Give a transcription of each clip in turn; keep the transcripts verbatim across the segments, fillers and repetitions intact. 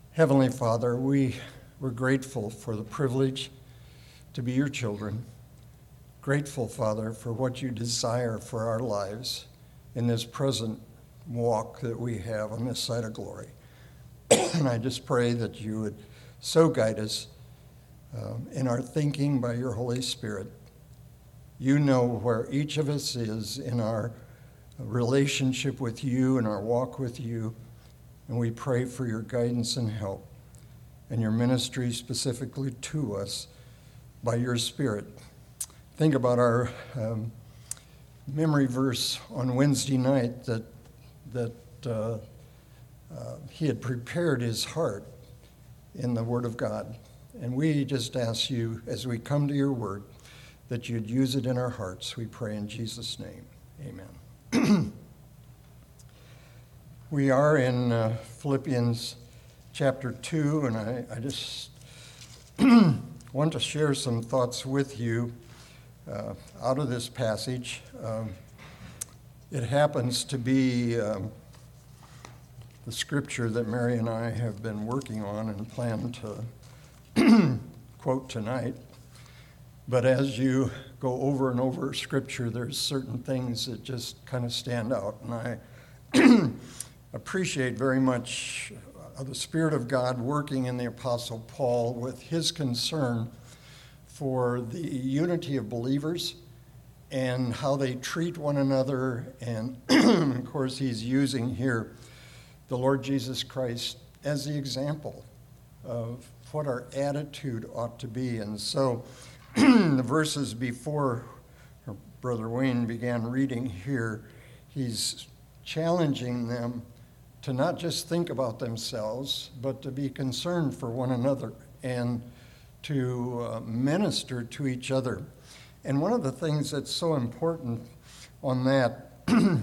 Heavenly Father, we, we're grateful for the privilege to be your children. Grateful, Father, for what you desire for our lives in this present walk that we have on this side of glory. And I just pray that you would so guide us um, in our thinking by your Holy Spirit. You know where each of us is in our relationship with you and our walk with you. And we pray for your guidance and help and your ministry specifically to us by your Spirit. Think about our um, memory verse on Wednesday night that that uh, uh, he had prepared his heart in the Word of God. And we just ask you, as we come to your Word, that you'd use it in our hearts. We pray in Jesus' name. Amen. We are in uh, Philippians chapter two, and I, I just want to share some thoughts with you uh, out of this passage. Um, it happens to be um, the scripture that Mary and I have been working on and plan to quote tonight. But as you go over and over scripture, there's certain things that just kind of stand out, and I appreciate very much uh, the Spirit of God working in the Apostle Paul with his concern for the unity of believers and how they treat one another. And of course, he's using here the Lord Jesus Christ as the example of what our attitude ought to be. And so the verses before Brother Wayne began reading here, he's challenging them to not just think about themselves, but to be concerned for one another and to uh, minister to each other. And one of the things that's so important on that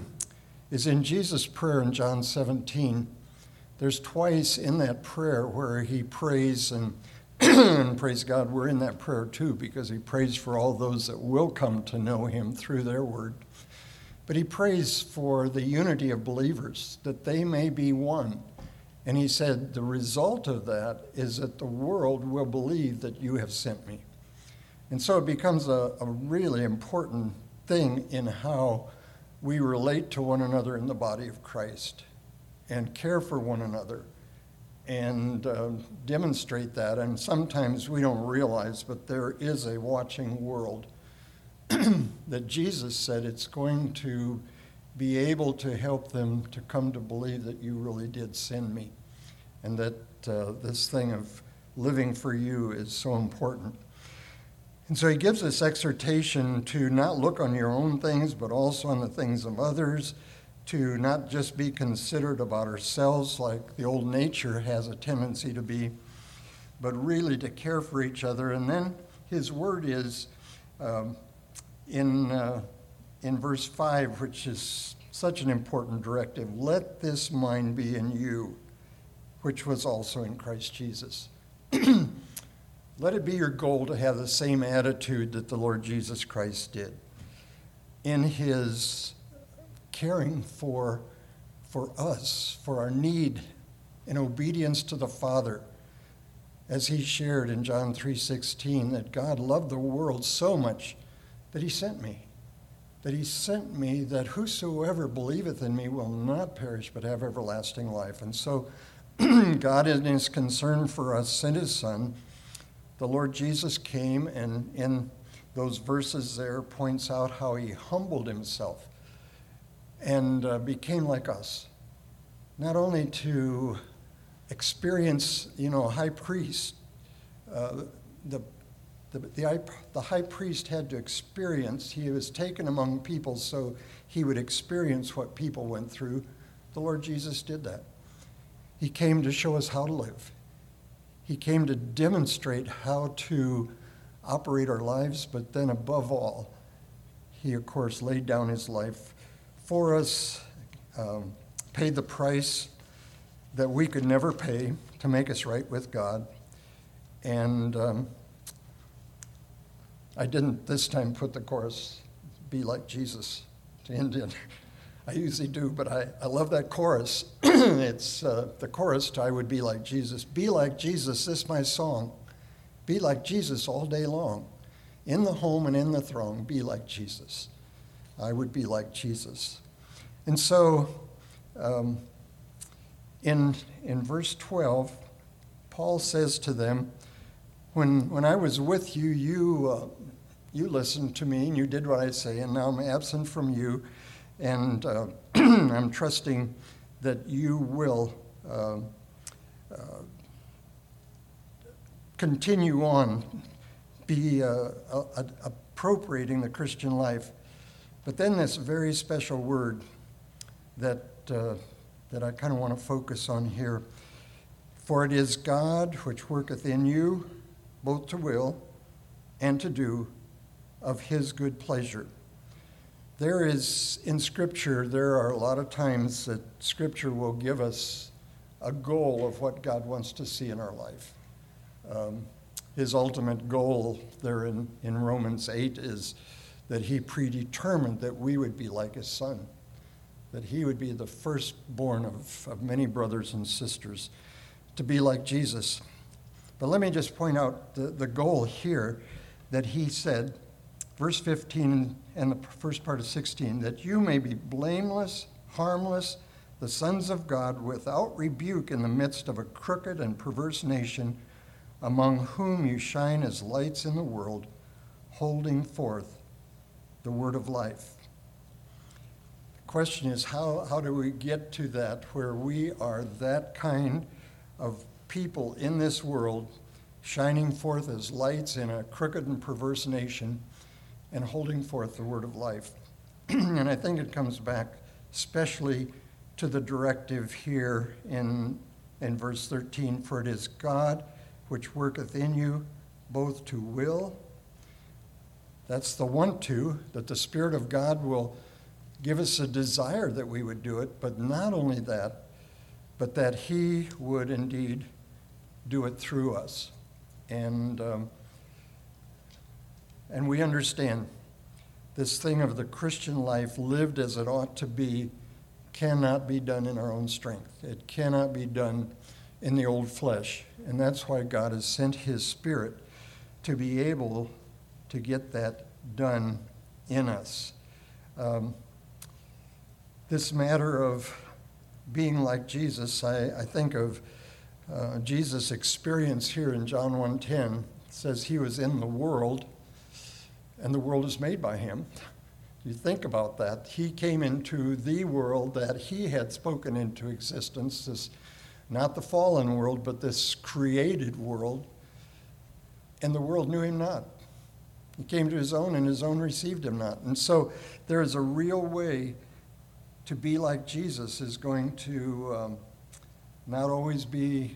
is in Jesus' prayer in John seventeen. There's twice in that prayer where he prays, and, and praise God, we're in that prayer too, because he prays for all those that will come to know him through their word. But he prays for the unity of believers, that they may be one. And he said, the result of that is that the world will believe that you have sent me. And so it becomes a, a really important thing in how we relate to one another in the body of Christ and care for one another and uh, demonstrate that. And sometimes we don't realize, but there is a watching world that Jesus said it's going to be able to help them to come to believe that you really did send me, and that uh, this thing of living for you is so important. And so he gives this exhortation to not look on your own things, but also on the things of others, to not just be considerate about ourselves like the old nature has a tendency to be, but really to care for each other. And then his word is um, in uh, in verse five, which is such an important directive, let this mind be in you, which was also in Christ Jesus. Let it be your goal to have the same attitude that the Lord Jesus Christ did in his caring for, for us, for our need in obedience to the Father, as he shared in John three sixteen, that God loved the world so much that he sent me, that he sent me that whosoever believeth in me will not perish but have everlasting life. And so God, in his concern for us, sent his Son. The Lord Jesus came, and in those verses there points out how he humbled himself and uh, became like us, not only to experience, you know, a high priest, uh, the The, the, the high priest had to experience, he was taken among people so he would experience what people went through. The Lord Jesus did that. He came to show us how to live. He came to demonstrate how to operate our lives, but then above all, he, of course, laid down his life for us, um, paid the price that we could never pay to make us right with God. And um, I didn't this time put the chorus, be like Jesus, to end in. I usually do, but I, I love that chorus. It's uh, the chorus to I Would Be Like Jesus. Be like Jesus, this is my song. Be like Jesus all day long. In the home and in the throng, be like Jesus. I would be like Jesus. And so um, in, in verse twelve, Paul says to them, when, when I was with you, you, uh, you listened to me and you did what I say, and now I'm absent from you. And uh, I'm trusting that you will uh, uh, continue on, be uh, uh, appropriating the Christian life. But then this very special word that, uh, that I kind of want to focus on here. For it is God which worketh in you, both to will and to do of his good pleasure. There is, in Scripture, there are a lot of times that Scripture will give us a goal of what God wants to see in our life. Um, his ultimate goal there in, in Romans eight is that he predetermined that we would be like his son, that he would be the firstborn of, of many brothers and sisters, to be like Jesus. But let me just point out the, the goal here that he said, verse fifteen and the first part of sixteen, that you may be blameless, harmless, the sons of God, without rebuke in the midst of a crooked and perverse nation, among whom you shine as lights in the world, holding forth the word of life. The question is, how, how do we get to that where we are that kind of people in this world, shining forth as lights in a crooked and perverse nation, and holding forth the word of life? And I think it comes back especially to the directive here in, in verse thirteen, for it is God which worketh in you both to will. That's the want to, that the Spirit of God will give us a desire that we would do it, but not only that, but that he would indeed do it through us. And um, and we understand this thing of the Christian life lived as it ought to be cannot be done in our own strength. It cannot be done in the old flesh. And that's why God has sent his Spirit to be able to get that done in us. Um, this matter of being like Jesus, I, I think of uh, Jesus' experience here in John one ten. It says he was in the world, and the world is made by him. You think about that. He came into the world that he had spoken into existence, this, not the fallen world, but this created world, and the world knew him not. He came to his own, and his own received him not. And so there is a real way to be like Jesus is going to um, not always be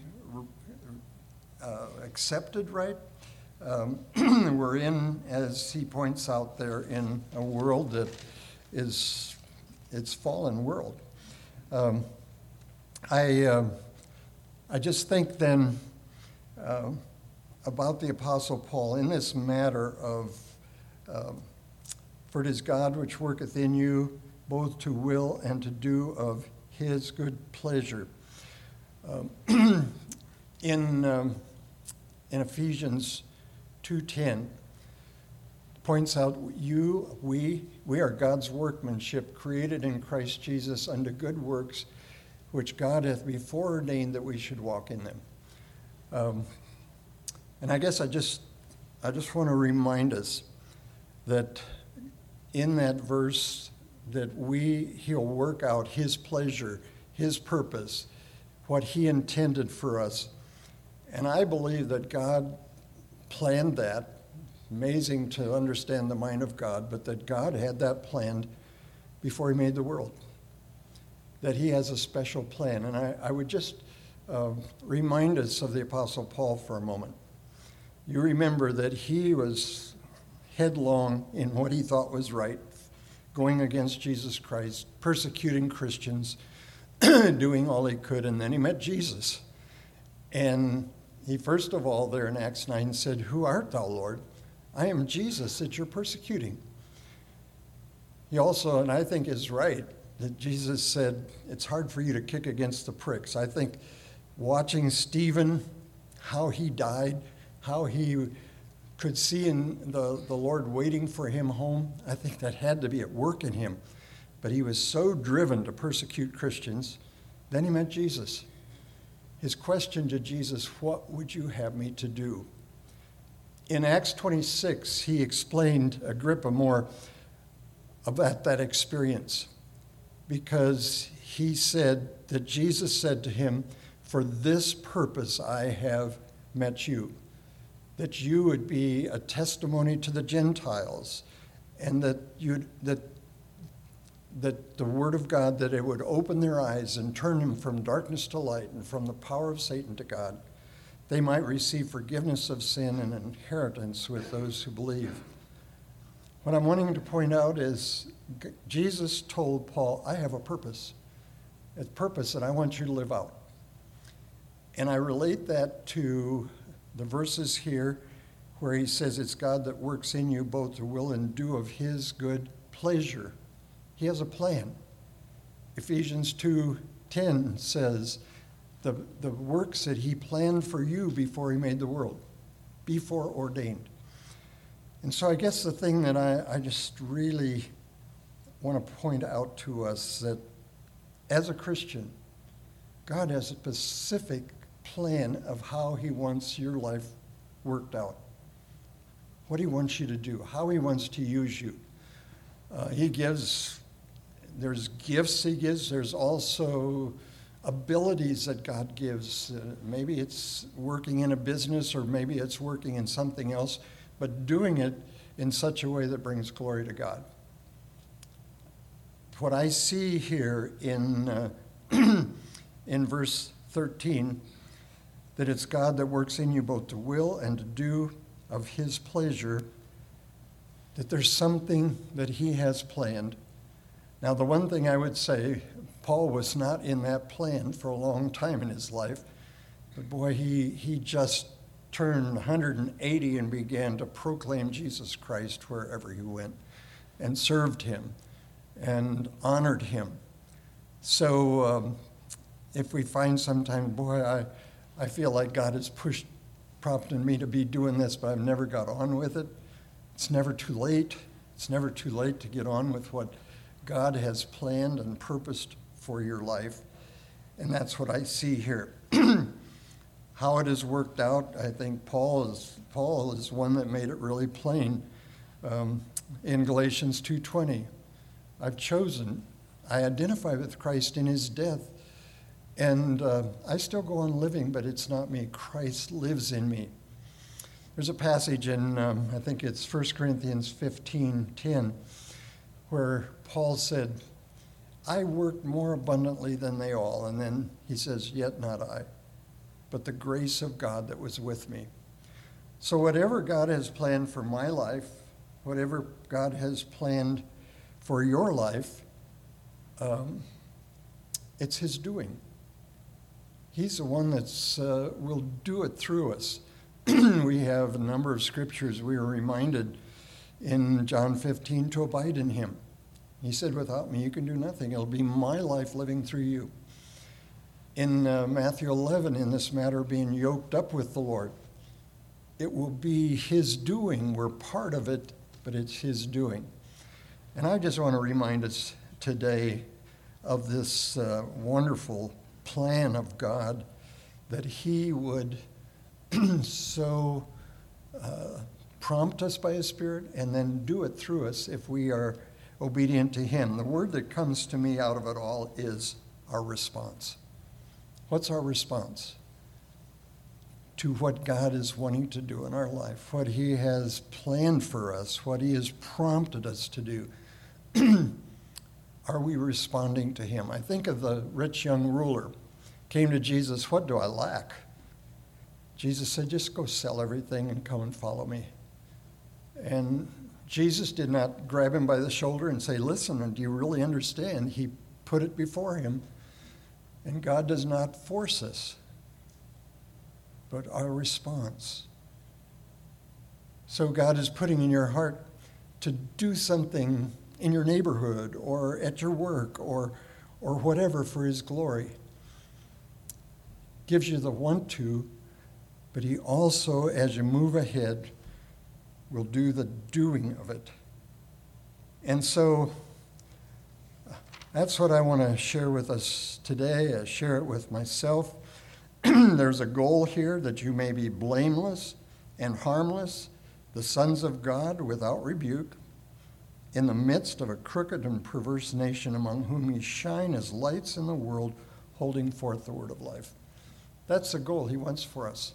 uh, accepted, right? Um, we're in, as he points out there, in a world that is, it's fallen world. Um, I, uh, I just think then uh, about the Apostle Paul in this matter of, uh, for it is God which worketh in you both to will and to do of his good pleasure. Um, in, um, in Ephesians two ten, points out you, we, we are God's workmanship, created in Christ Jesus unto good works, which God hath before ordained that we should walk in them. Um, and I guess I just, I just want to remind us that in that verse that we, he'll work out his pleasure, his purpose, what he intended for us. And I believe that God planned that. Amazing to understand the mind of God, but that God had that planned before he made the world. That he has a special plan. And I, I would just uh, remind us of the Apostle Paul for a moment. You remember that he was headlong in what he thought was right, going against Jesus Christ, persecuting Christians, doing all he could, and then he met Jesus. And he first of all there in Acts nine said, "Who art thou, Lord?" "I am Jesus that you're persecuting." He also, and I think is right, that Jesus said, it's hard for you to kick against the pricks. I think watching Stephen, how he died, how he could see in the, the Lord waiting for him home, I think that had to be at work in him. But he was so driven to persecute Christians. Then he met Jesus. His question to Jesus, what would you have me to do? In Acts twenty-six, he explained Agrippa more about that experience, because he said that Jesus said to him, for this purpose I have met you, that you would be a testimony to the Gentiles, and that you that that the word of God, that it would open their eyes and turn them from darkness to light and from the power of Satan to God. They might receive forgiveness of sin and inheritance with those who believe. What I'm wanting to point out is Jesus told Paul, I have a purpose, a purpose that I want you to live out. And I relate that to the verses here where he says it's God that works in you both to will and do of his good pleasure. He has a plan. Ephesians two ten says, the, the works that he planned for you before he made the world, before ordained. And so I guess the thing that I, I just really want to point out to us that as a Christian, God has a specific plan of how he wants your life worked out, what he wants you to do, how he wants to use you. Uh, he gives, there's gifts he gives, there's also abilities that God gives. Uh, maybe it's working in a business, or maybe it's working in something else, but doing it in such a way that brings glory to God. What I see here in uh, in verse thirteen, that it's God that works in you both to will and to do of his pleasure, that there's something that he has planned. Now, the one thing I would say, Paul was not in that plan for a long time in his life, but boy, he, he just turned one hundred eighty and began to proclaim Jesus Christ wherever he went, and served him and honored him. So um, if we find sometime, boy, I, I feel like God has pushed, prompted me to be doing this, but I've never got on with it, it's never too late. It's never too late to get on with what God has planned and purposed for your life. And that's what I see here. How it has worked out, I think Paul is Paul is one that made it really plain. Um, in Galatians two twenty, I've chosen, I identify with Christ in his death, and uh, I still go on living, but it's not me. Christ lives in me. There's a passage in, um, I think it's First Corinthians fifteen ten, where Paul said, I worked more abundantly than they all. And then he says, yet not I, but the grace of God that was with me. So whatever God has planned for my life, whatever God has planned for your life, um, it's his doing. He's the one that's uh, will do it through us. We have a number of scriptures we are reminded in John fifteen to abide in him. He said, without me, you can do nothing. It'll be my life living through you. In uh, Matthew eleven, in this matter of being yoked up with the Lord, it will be his doing. We're part of it, but it's his doing. And I just want to remind us today of this uh, wonderful plan of God, that he would so uh, prompt us by his Spirit and then do it through us if we are obedient to him. The word that comes to me out of it all is our response. What's our response to what God is wanting to do in our life, what he has planned for us, what he has prompted us to do? Are we responding to him? I think of the rich young ruler. Came to Jesus, what do I lack? Jesus said, just go sell everything and come and follow me. And Jesus did not grab him by the shoulder and say, listen, do you really understand? He put it before him. And God does not force us, but our response. So God is putting in your heart to do something in your neighborhood or at your work or, or whatever for his glory. Gives you the want to, but he also, as you move ahead, will do the doing of it. And so that's what I want to share with us today. I share it with myself. There's a goal here that you may be blameless and harmless, the sons of God without rebuke, in the midst of a crooked and perverse nation among whom ye shine as lights in the world, holding forth the word of life. That's the goal he wants for us.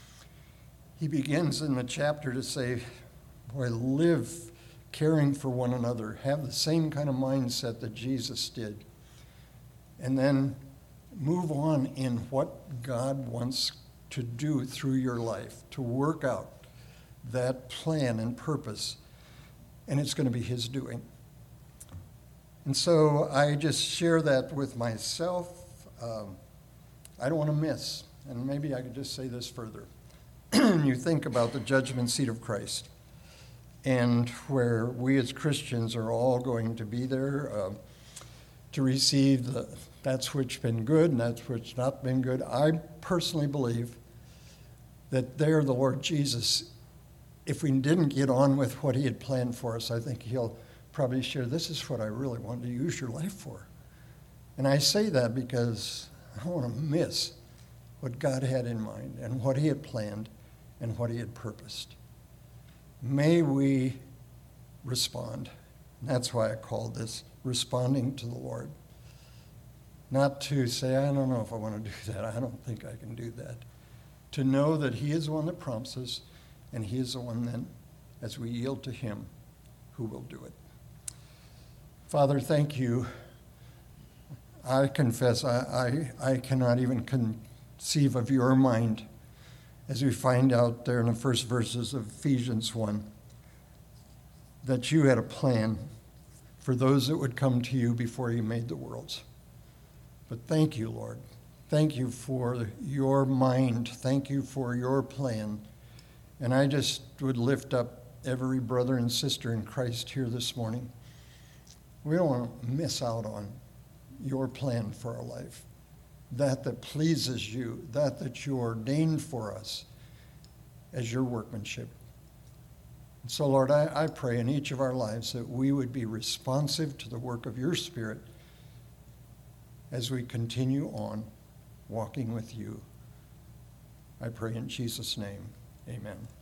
He begins in the chapter to say, boy, live caring for one another. Have the same kind of mindset that Jesus did. And then move on in what God wants to do through your life, to work out that plan and purpose. And it's going to be his doing. And so I just share that with myself. Um, I don't want to miss. And maybe I could just say this further. You think about the judgment seat of Christ, and where we as Christians are all going to be there uh, to receive the, that's which been good and that's which not been good. I personally believe that there the Lord Jesus, if we didn't get on with what he had planned for us, I think he'll probably share, this is what I really wanted to use your life for. And I say that because I don't want to miss what God had in mind and what he had planned and what he had purposed. May we respond. And that's why I called this responding to the Lord. Not to say, I don't know if I want to do that. I don't think I can do that. To know that he is the one that prompts us, and he is the one then, as we yield to him, who will do it. Father, thank you. I confess I, I, I cannot even conceive of your mind, as we find out there in the first verses of Ephesians one, that you had a plan for those that would come to you before you made the worlds. But thank you, Lord. Thank you for your mind. Thank you for your plan. And I just would lift up every brother and sister in Christ here this morning. We don't want to miss out on your plan for our life. That that pleases you, that that you ordained for us as your workmanship. And so, Lord, I, I pray in each of our lives that we would be responsive to the work of your Spirit as we continue on walking with you. I pray in Jesus' name, amen.